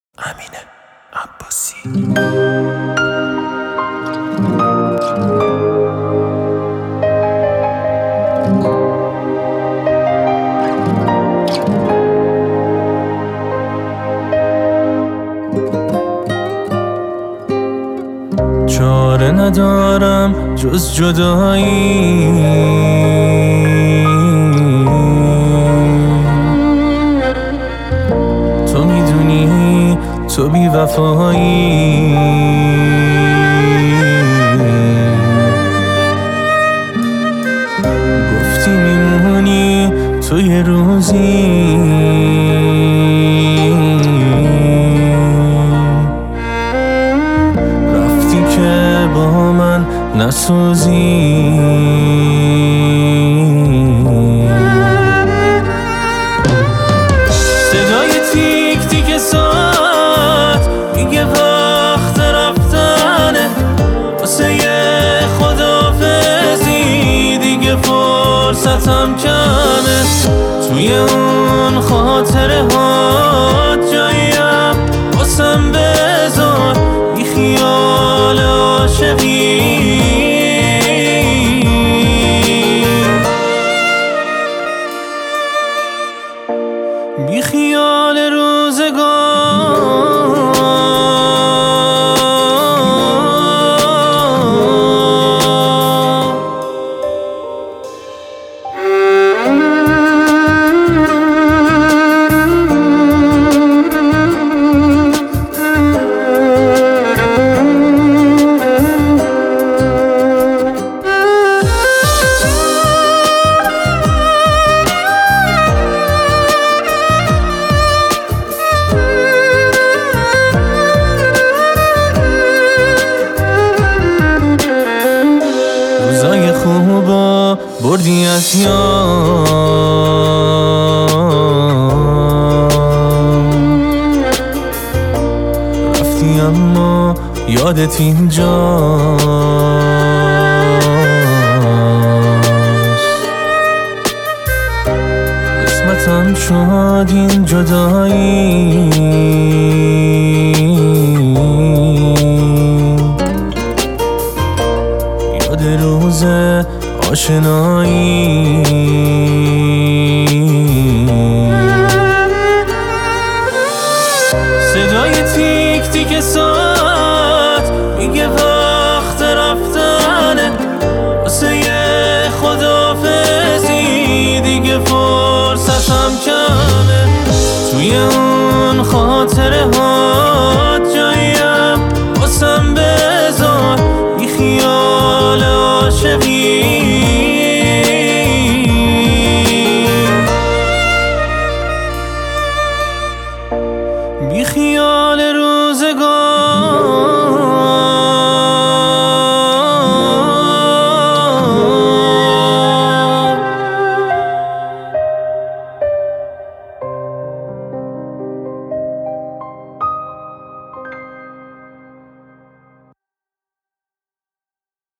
امین عباسی. چاره ندارم جز جدایی، تو میدونی تو بی وفایی. گفتی میمونی تو یه روزی، رفتی که با من نسوزی. صدای تیک تیک ساعت میگه وقت رفتنه، واسه یه خداحافظی دیگه فرصتم کمه. توی اون خاطره ها جاییم واسم بذار، بی خیال عاشقی، بی خیال روزگار. روزای خوبا بردی از یاد، رفتی اما یادت اینجاست. قسمتم شد این جدایی، یاد روز آشنایی. صدای تیک تیک ساعت میگه وقت رفتنه، واسه یه خداحافظی دیگه فرصتم کمه. توی